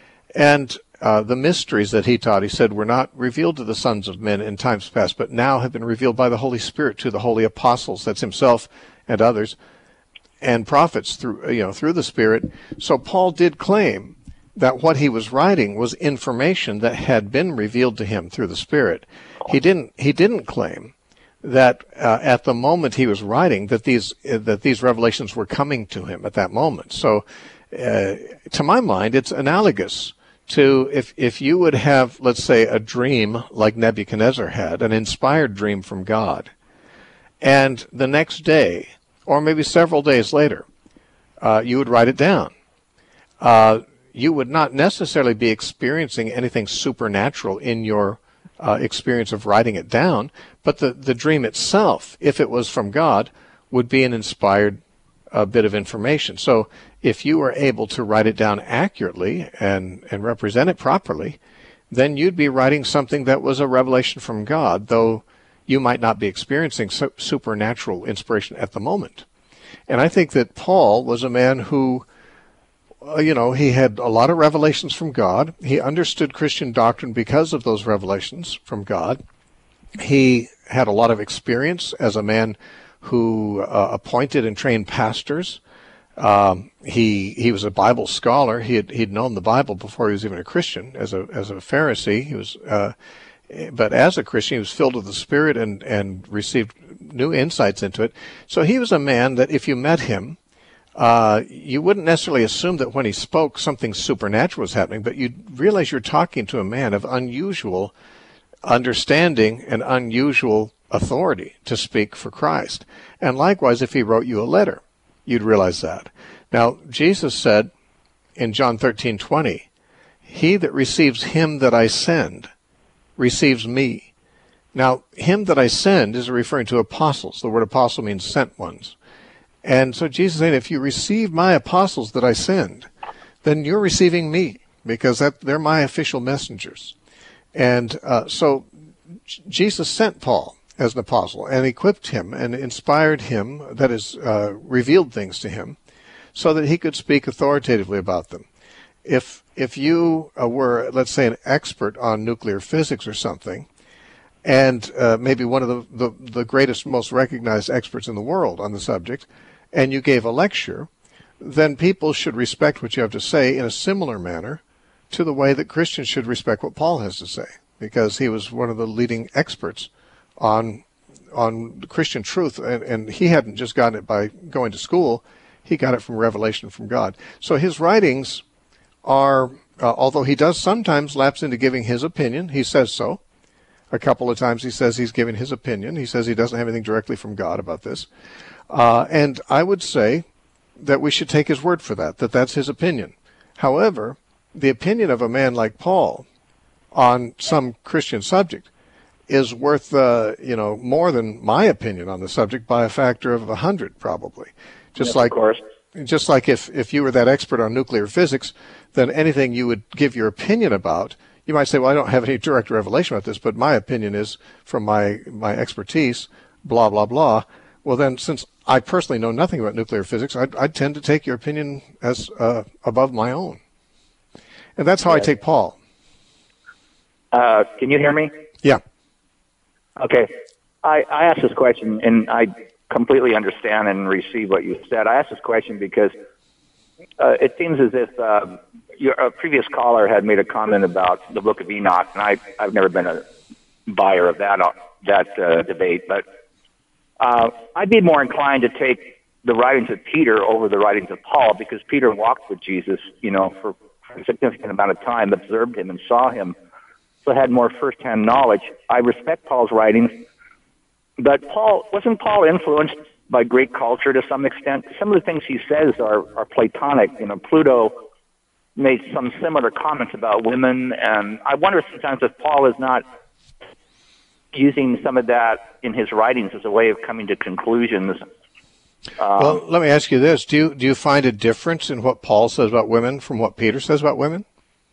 And uh, the mysteries that he taught, he said, were not revealed to the sons of men in times past, but now have been revealed by the Holy Spirit to the holy apostles, that's himself and others, and prophets through, you know, through the Spirit. So Paul did claim that what he was writing was information that had been revealed to him through the Spirit. He didn't, he didn't claim that uh, at the moment he was writing that these uh, that these revelations were coming to him at that moment. So uh, to my mind, it's analogous to if if you would have, let's say, a dream like Nebuchadnezzar had, an inspired dream from God, and the next day, or maybe several days later, uh, you would write it down. Uh, you would not necessarily be experiencing anything supernatural in your Uh, experience of writing it down, but the, the dream itself, if it was from God, would be an inspired uh, bit of information. So if you were able to write it down accurately and, and represent it properly, then you'd be writing something that was a revelation from God, though you might not be experiencing su- supernatural inspiration at the moment. And I think that Paul was a man who Uh, you know, he had a lot of revelations from God. He understood Christian doctrine because of those revelations from God. He had a lot of experience as a man who uh, appointed and trained pastors. Um, he he was a Bible scholar. He had he'd known the Bible before he was even a Christian. As a as a Pharisee, he was, uh, but as a Christian, he was filled with the Spirit and and received new insights into it. So he was a man that if you met him, Uh, you wouldn't necessarily assume that when he spoke something supernatural was happening, but you'd realize you're talking to a man of unusual understanding and unusual authority to speak for Christ. And likewise, if he wrote you a letter, you'd realize that. Now, Jesus said in John thirteen twenty, he that receives him that I send receives me. Now, him that I send is referring to apostles. The word apostle means sent ones. And so Jesus is saying, if you receive my apostles that I send, then you're receiving me, because that, they're my official messengers. And uh, so Jesus sent Paul as an apostle and equipped him and inspired him, that is, uh, revealed things to him, so that he could speak authoritatively about them. If if you uh, were, let's say, an expert on nuclear physics or something, and uh, maybe one of the, the, the greatest, most recognized experts in the world on the subject, and you gave a lecture, then people should respect what you have to say in a similar manner to the way that Christians should respect what Paul has to say, because he was one of the leading experts on on Christian truth, and, and he hadn't just gotten it by going to school. He got it from revelation from God. So his writings are, uh, although he does sometimes lapse into giving his opinion, he says so. A couple of times he says he's giving his opinion. He says he doesn't have anything directly from God about this. Uh, and I would say that we should take his word for that, that that's his opinion. However, the opinion of a man like Paul on some Christian subject is worth, uh, you know, more than my opinion on the subject by a factor of a hundred, probably. Just yes, like, of course. Just like if, if you were that expert on nuclear physics, then anything you would give your opinion about, you might say, well, I don't have any direct revelation about this, but my opinion is from my, my expertise, blah, blah, blah. Well, then, since I personally know nothing about nuclear physics, I'd, I'd tend to take your opinion as uh, above my own. And that's how yes. I take Paul. Uh, can you hear me? Yeah. Okay. I, I asked this question, and I completely understand and receive what you said. I asked this question because uh, it seems as if um, your a previous caller had made a comment about the Book of Enoch, and I, I've never been a buyer of that, uh, that uh, debate, but uh, I'd be more inclined to take the writings of Peter over the writings of Paul, because Peter walked with Jesus, you know, for a significant amount of time, observed him and saw him, so had more first-hand knowledge. I respect Paul's writings, but Paul wasn't Paul influenced by Greek culture to some extent? Some of the things he says are, are Platonic. You know, Pluto made some similar comments about women, and I wonder sometimes if Paul is not using some of that in his writings as a way of coming to conclusions. Um, well, let me ask you this. Do you, do you find a difference in what Paul says about women from what Peter says about women?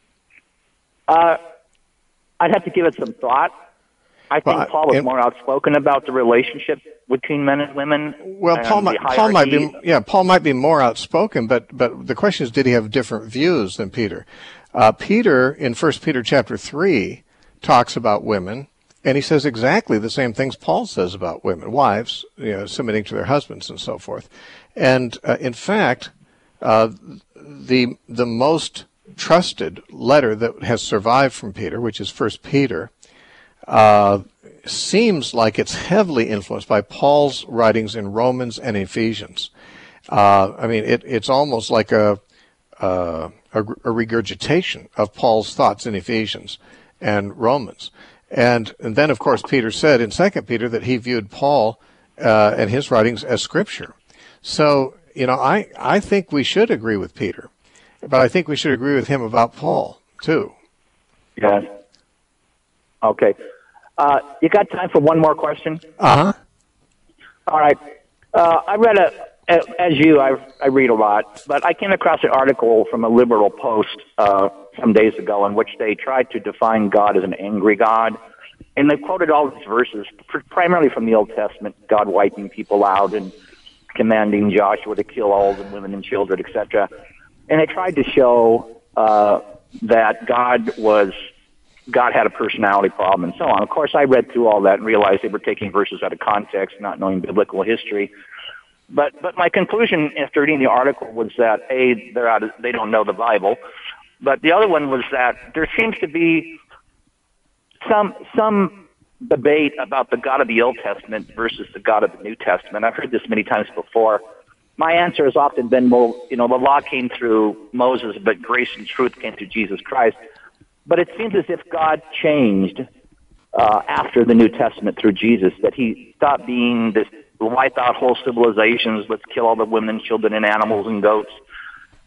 Uh, I'd have to give it some thought. I think well, Paul was and, more outspoken about the relationship between men and women. Well, and Paul might, Paul might be, yeah, Paul might be more outspoken, but, but the question is, did he have different views than Peter? Uh, Peter, in First Peter chapter three, talks about women, and he says exactly the same things Paul says about women, wives, you know, submitting to their husbands and so forth. And uh, in fact, uh, the the most trusted letter that has survived from Peter, which is First Peter, uh, seems like it's heavily influenced by Paul's writings in Romans and Ephesians. Uh, I mean, it, it's almost like a, uh, a, a regurgitation of Paul's thoughts in Ephesians and Romans. And, and then, of course, Peter said in Second Peter that he viewed Paul uh, and his writings as Scripture. So, you know, I, I think we should agree with Peter, but I think we should agree with him about Paul, too. Yes. Okay. Uh, you got time for one more question? Uh-huh. All right. Uh, I read a, as you, I, I read a lot, but I came across an article from a liberal post uh, some days ago in which they tried to define God as an angry God. And they quoted all these verses, primarily from the Old Testament, God wiping people out and commanding Joshua to kill all the women and children, et cetera. And they tried to show uh, that God was God had a personality problem and so on. Of course, I read through all that and realized they were taking verses out of context, not knowing biblical history. But but my conclusion after reading the article was that A, they're out of, they don't know the Bible. But the other one was that there seems to be some some debate about the God of the Old Testament versus the God of the New Testament. I've heard this many times before. My answer has often been, well, you know, the law came through Moses, but grace and truth came through Jesus Christ. But it seems as if God changed uh, after the New Testament through Jesus, that he stopped being this wipe out whole civilizations, let's kill all the women and children and animals and goats.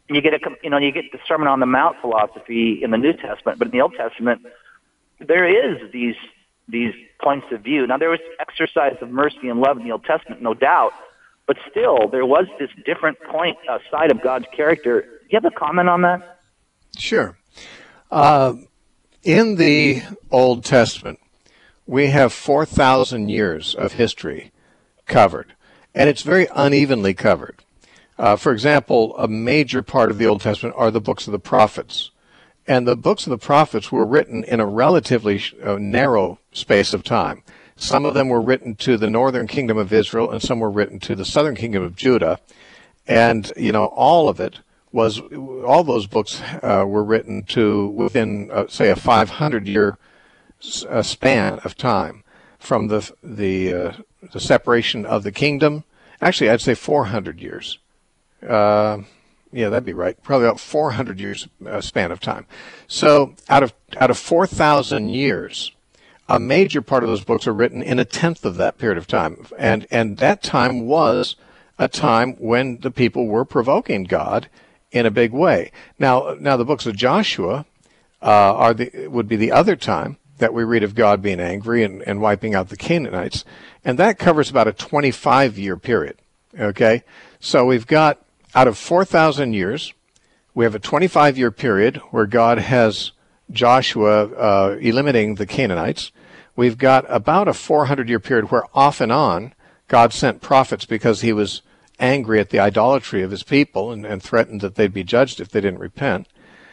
you get a, you know, you get the Sermon on the Mount philosophy in the New Testament, but in the Old Testament, there is these these points of view. Now, there was exercise of mercy and love in the Old Testament, no doubt, but still, there was this different point, uh, side of God's character. Do you have a comment on that? Sure. Uh, in the Old Testament, we have four thousand years of history covered, and it's very unevenly covered. Uh, for example, a major part of the Old Testament are the books of the prophets. And the books of the prophets were written in a relatively uh, narrow space of time. Some of them were written to the northern kingdom of Israel, and some were written to the southern kingdom of Judah. And, you know, all of it was, all those books uh, were written to within, uh, say, a five hundred year uh, span of time from the, the, uh, the separation of the kingdom. Actually, I'd say four hundred years. Uh, Yeah, that'd be right. Probably about four hundred years uh, span of time. So out of out of four thousand years, a major part of those books are written in a tenth of that period of time. And and that time was a time when the people were provoking God in a big way. Now, now the books of Joshua uh, are the would be the other time that we read of God being angry and, and wiping out the Canaanites. And that covers about a twenty-five year period. Okay? So we've got, out of four thousand years, we have a twenty-five year period where God has Joshua uh, eliminating the Canaanites. We've got about a four hundred year period where off and on God sent prophets because he was angry at the idolatry of his people and, and threatened that they'd be judged if they didn't repent.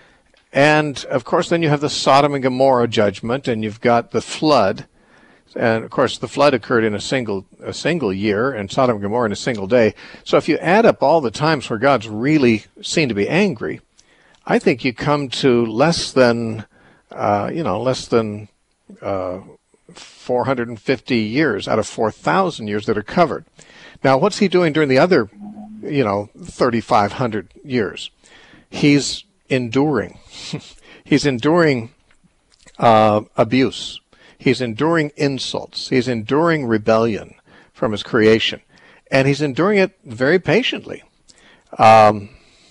And, of course, then you have the Sodom and Gomorrah judgment, and you've got the flood. And, of course, the flood occurred in a single a single year, and Sodom and Gomorrah in a single day. So if you add up all the times where God's really seen to be angry, I think you come to less than, uh, you know, less than uh, four hundred fifty years out of four thousand years that are covered. Now, what's he doing during the other, you know, thirty-five hundred years? He's enduring. He's enduring uh, abuse. He's enduring insults. He's enduring rebellion from his creation. And he's enduring it very patiently. Um,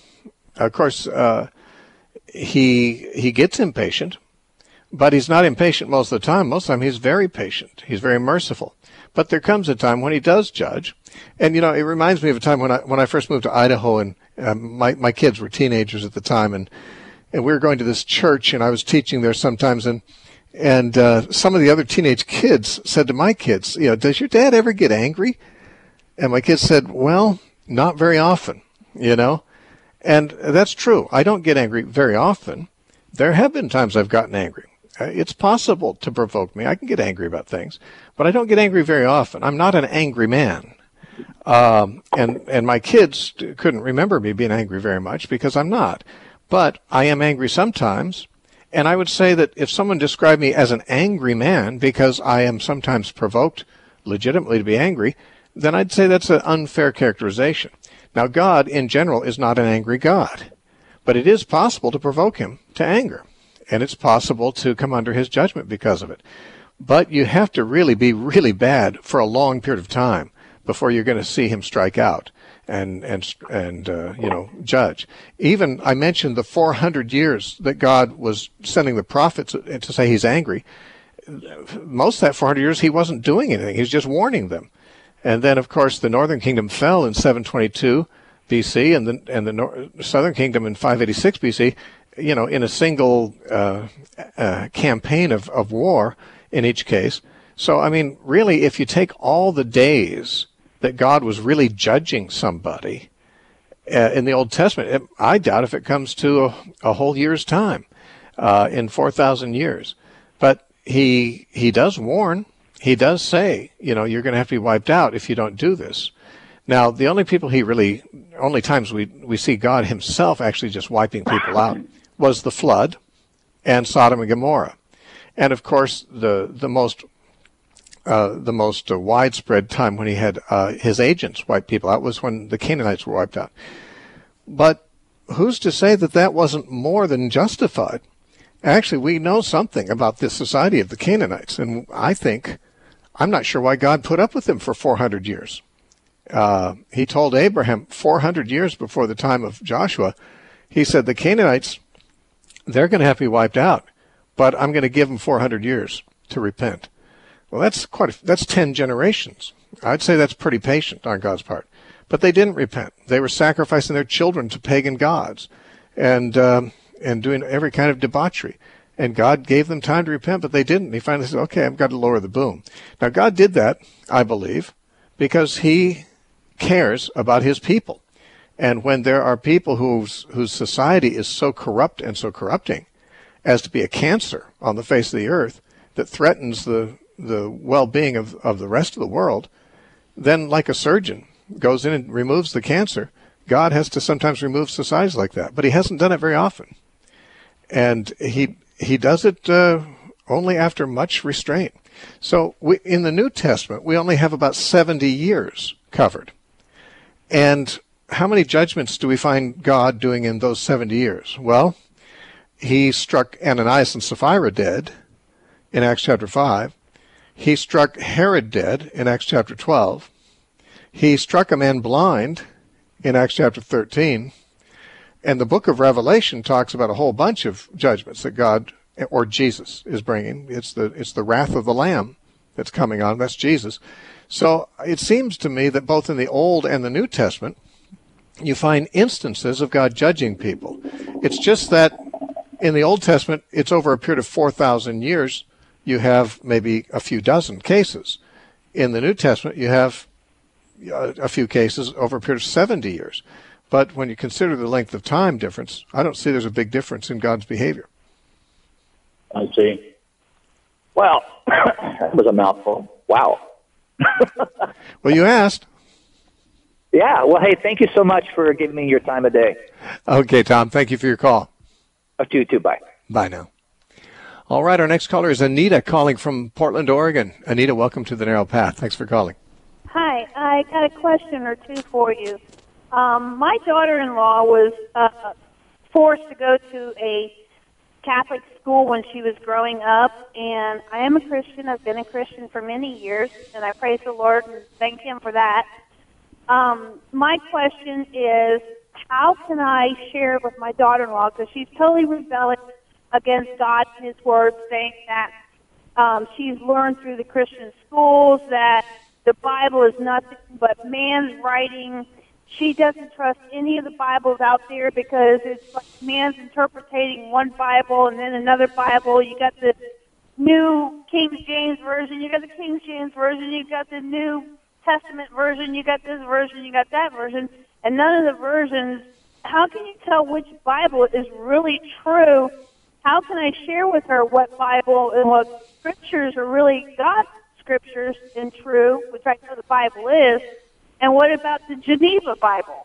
of course, uh, he he gets impatient, but he's not impatient most of the time. Most of the time, he's very patient. He's very merciful. But there comes a time when he does judge. And, you know, it reminds me of a time when I when I first moved to Idaho, and uh, my, my kids were teenagers at the time, and, and we were going to this church, and I was teaching there sometimes, and And uh, some of the other teenage kids said to my kids, you know, does your dad ever get angry? And my kids said, well, not very often, you know. And that's true. I don't get angry very often. There have been times I've gotten angry. It's possible to provoke me. I can get angry about things, but I don't get angry very often. I'm not an angry man. Um, and, and my kids couldn't remember me being angry very much because I'm not. But I am angry sometimes. And I would say that if someone described me as an angry man because I am sometimes provoked legitimately to be angry, then I'd say that's an unfair characterization. Now, God, in general, is not an angry God, but it is possible to provoke him to anger, and it's possible to come under his judgment because of it. But you have to really be really bad for a long period of time before you're going to see him strike out and and and uh, you know, judge. Even I mentioned the four hundred years that God was sending the prophets to say he's angry. Most of that four hundred years he wasn't doing anything. He was just warning them. And then, of course, the northern kingdom fell in seven twenty-two B C, and the and the nor- southern kingdom in five eighty-six B C. You know, in a single uh, uh, campaign of, of war in each case. So, I mean, really, if you take all the days that God was really judging somebody uh, in the Old Testament, it, I doubt if it comes to a, a whole year's time uh, in four thousand years. But he he does warn. He does say, you know, you're going to have to be wiped out if you don't do this. Now, the only people he really, only times we, we see God himself actually just wiping people out was the flood and Sodom and Gomorrah. And, of course, the, the most Uh, the most uh, widespread time when he had uh, his agents wipe people out was when the Canaanites were wiped out. But who's to say that that wasn't more than justified? Actually, we know something about this society of the Canaanites, and I think, I'm not sure why God put up with them for four hundred years. Uh, he told Abraham four hundred years before the time of Joshua, He said the Canaanites, they're going to have to be wiped out, but I'm going to give them four hundred years to repent. Well, that's quite a, that's ten generations. I'd say that's pretty patient on God's part. But they didn't repent. They were sacrificing their children to pagan gods and um, and doing every kind of debauchery. And God gave them time to repent, but they didn't. He finally said, okay, I've got to lower the boom. Now, God did that, I believe, because he cares about his people. And when there are people whose whose society is so corrupt and so corrupting as to be a cancer on the face of the earth that threatens the, the well-being of, of the rest of the world, then like a surgeon goes in and removes the cancer, God has to sometimes remove societies like that. But he hasn't done it very often. And he he does it uh, only after much restraint. So we, in the New Testament, we only have about seventy years covered. And how many judgments do we find God doing in those seventy years? Well, he struck Ananias and Sapphira dead in Acts chapter five. He struck Herod dead in Acts chapter twelve. He struck a man blind in Acts chapter thirteen. And the book of Revelation talks about a whole bunch of judgments that God or Jesus is bringing. It's the it's the wrath of the Lamb that's coming on. That's Jesus. So it seems to me that both in the Old and the New Testament, you find instances of God judging people. It's just that in the Old Testament, it's over a period of four thousand years. You have maybe a few dozen cases. In the New Testament, you have a few cases over a period of seventy years. But when you consider the length of time difference, I don't see there's a big difference in God's behavior. I see. Well, that was a mouthful. Wow. Well, you asked. Yeah. Well, hey, thank you so much for giving me your time of day. Okay, Tom. Thank you for your call. Up to you too. Bye. Bye now. All right. Our next caller is Anita calling from Portland, Oregon. Anita, welcome to the Narrow Path. Thanks for calling. Hi. I got a question or two for you. Um, my daughter-in-law was uh, forced to go to a Catholic school when she was growing up, and I am a Christian. I've been a Christian for many years, and I praise the Lord and thank Him for that. Um, my question is, how can I share with my daughter-in-law, because she's totally rebelling against God and His Word, saying that um, she's learned through the Christian schools that the Bible is nothing but man's writing. She doesn't trust any of the Bibles out there because it's like man's interpreting one Bible and then another Bible. You got the New King James Version, you got the King James Version, you got the New Testament version, you got this version, you got that version, and none of the versions. How can you tell which Bible is really true? How can I share with her what Bible and what scriptures are really God's scriptures and true, which I know the Bible is? And what about the Geneva Bible?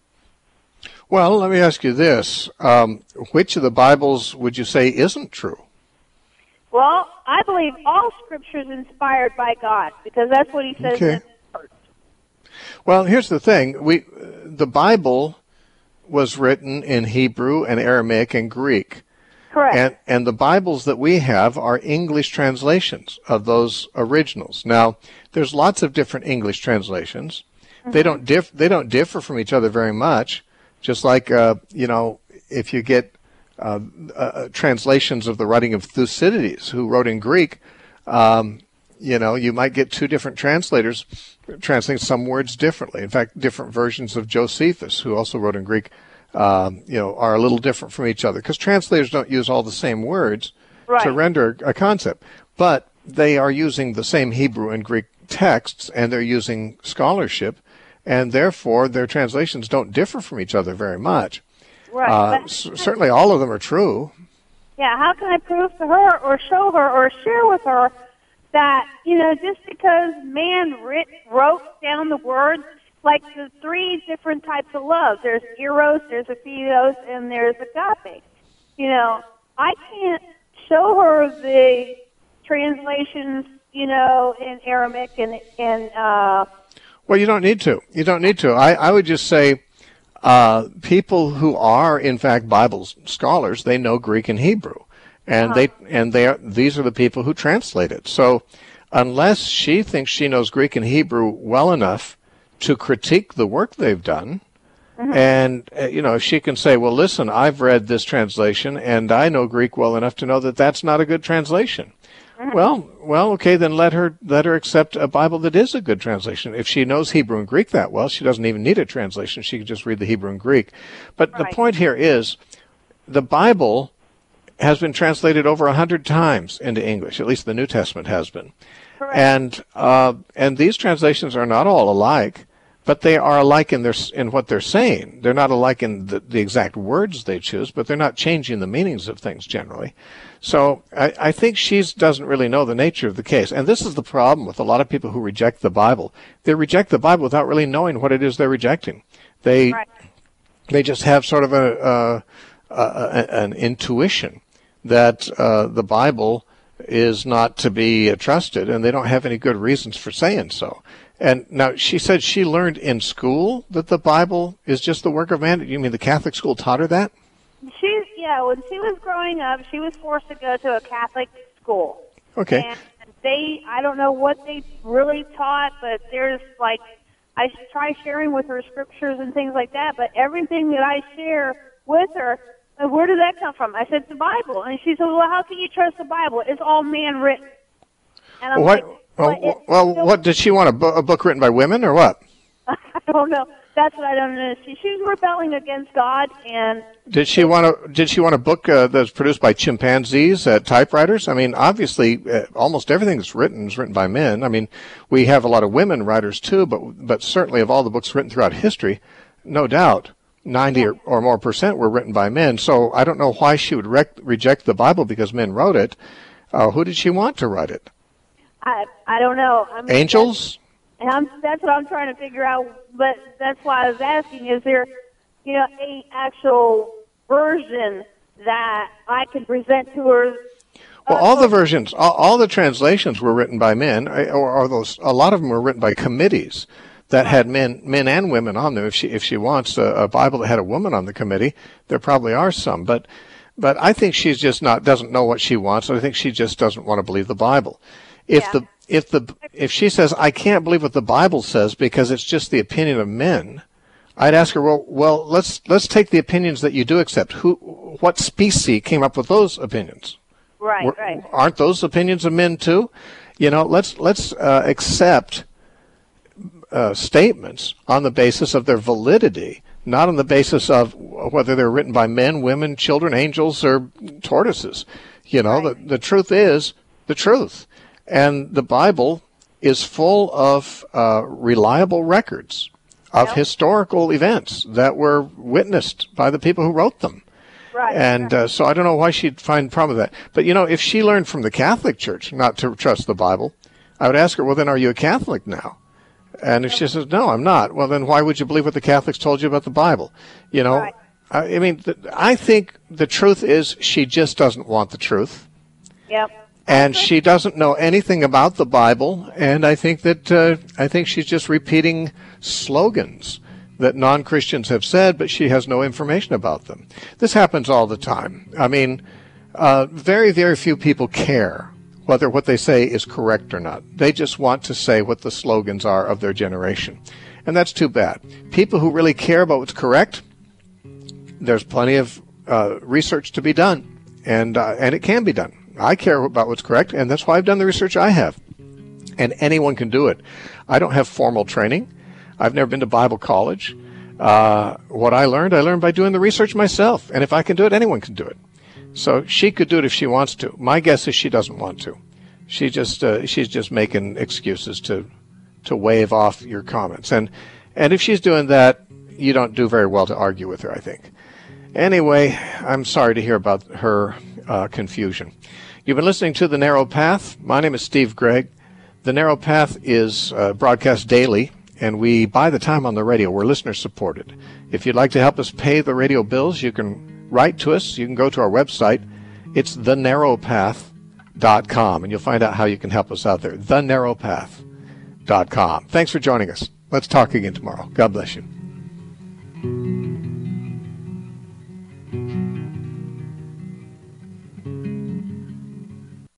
Well, let me ask you this. Um, which of the Bibles would you say isn't true? Well, I believe all Scripture is inspired by God, because that's what He says Okay. in first. Well, here's the thing. We, the Bible was written in Hebrew and Aramaic and Greek. Correct. And, and the Bibles that we have are English translations of those originals. Now, there's lots of different English translations. They don't diff. They don't differ from each other very much. Just like uh, you know, if you get uh, uh, translations of the writing of Thucydides, who wrote in Greek, um, you know, you might get two different translators translating some words differently. In fact, different versions of Josephus, who also wrote in Greek, um, you know, are a little different from each other because translators don't use all the same words Right. to render a concept, but they are using the same Hebrew and Greek texts, and they're using scholarship. And therefore, their translations don't differ from each other very much. Right. Uh, But- c- certainly, all of them are true. Yeah, how can I prove to her or show her or share with her that, you know, just because man writ, wrote down the words, like the three different types of love, there's eros, there's aphios, and there's agape. You know, I can't show her the translations, you know, in Aramaic and, and uh, Well, you don't need to. You don't need to. I, I would just say uh, people who are, in fact, Bible scholars, they know Greek and Hebrew. And they and they are, these are the people who translate it. So unless she thinks she knows Greek and Hebrew well enough to critique the work they've done, Mm-hmm. And, uh, you know, if she can say, well, listen, I've read this translation and I know Greek well enough to know that that's not a good translation. Mm-hmm. Well, well, okay, then let her let her accept a Bible that is a good translation. If she knows Hebrew and Greek that well, she doesn't even need a translation. She can just read the Hebrew and Greek. But right. the point here is the Bible has been translated over a hundred times into English. At least the New Testament has been. Correct. And uh, and these translations are not all alike, but they are alike in their in what they're saying. They're not alike in the, the exact words they choose, but they're not changing the meanings of things generally. So I, I think she doesn't really know the nature of the case. And this is the problem with a lot of people who reject the Bible. They reject the Bible without really knowing what it is they're rejecting. They right. they just have sort of a, a, a an intuition that uh, the Bible is not to be trusted, and they don't have any good reasons for saying so. And now she said she learned in school that the Bible is just the work of man. You mean the Catholic school taught her that? She, yeah, when she was growing up, she was forced to go to a Catholic school. Okay. And they, I don't know what they really taught, but there's like, I try sharing with her scriptures and things like that, but everything that I share with her, where did that come from? I said, the Bible. And she said, well, how can you trust the Bible? It's all man written. And I'm what? like, well, well still, what, did she want a, bu- a book written by women or what? I don't know. That's what I don't know. She, she was rebelling against God, and did she want a Did she want a book uh, that's produced by chimpanzees at typewriters? I mean, obviously, uh, almost everything that's written is written by men. I mean, we have a lot of women writers too, but but certainly of all the books written throughout history, no doubt, ninety yeah. or, or more percent were written by men. So I don't know why she would rec- reject the Bible because men wrote it. Uh, who did she want to write it? I I don't know. I mean, Angels. And I'm, that's what I'm trying to figure out. But that's why I was asking: is there, you know, a actual version that I can present to her? Well, all the versions, all, all the translations were written by men, or, or those. A lot of them were written by committees that had men, men and women on them. If she, if she wants a, a Bible that had a woman on the committee, there probably are some. But, but I think she's just not doesn't know what she wants. I think she just doesn't want to believe the Bible. If yeah. the if the if she says I can't believe what the Bible says because it's just the opinion of men, I'd ask her, well, well, let's let's take the opinions that you do accept. Who, what species came up with those opinions? Right, Were, right. Aren't those opinions of men too? You know, let's let's uh, accept uh, statements on the basis of their validity, not on the basis of whether they're written by men, women, children, angels, or tortoises. You know, right. the the truth is the truth. And the Bible is full of uh, reliable records of yep. historical events that were witnessed by the people who wrote them. Right. And uh, so I don't know why she'd find a problem with that. But, you know, if she learned from the Catholic Church not to trust the Bible, I would ask her, well, then are you a Catholic now? And if she says, no, I'm not, well, then why would you believe what the Catholics told you about the Bible? You know, right. I, I mean, th- I think the truth is she just doesn't want the truth. Yep. And she doesn't know anything about the Bible, and I think that uh, I think she's just repeating slogans that non-Christians have said, but she has no information about them. This happens all the time. I mean, uh, very, very few people care whether what they say is correct or not. They just want to say what the slogans are of their generation, and that's too bad. People who really care about what's correct, there's plenty of uh, research to be done, and uh, and it can be done. I care about what's correct, and that's why I've done the research I have. And anyone can do it. I don't have formal training. I've never been to Bible college. Uh, what I learned, I learned by doing the research myself. And if I can do it, anyone can do it. So she could do it if she wants to. My guess is she doesn't want to. She just uh, she's just making excuses to to wave off your comments. And and if she's doing that, you don't do very well to argue with her, I think. Anyway, I'm sorry to hear about her uh, confusion. You've been listening to The Narrow Path. My name is Steve Gregg. The Narrow Path is uh, broadcast daily, and we buy the time on the radio. We're listener-supported. If you'd like to help us pay the radio bills, you can write to us. You can go to our website. It's the narrow path dot com, and you'll find out how you can help us out there. the narrow path dot com. Thanks for joining us. Let's talk again tomorrow. God bless you.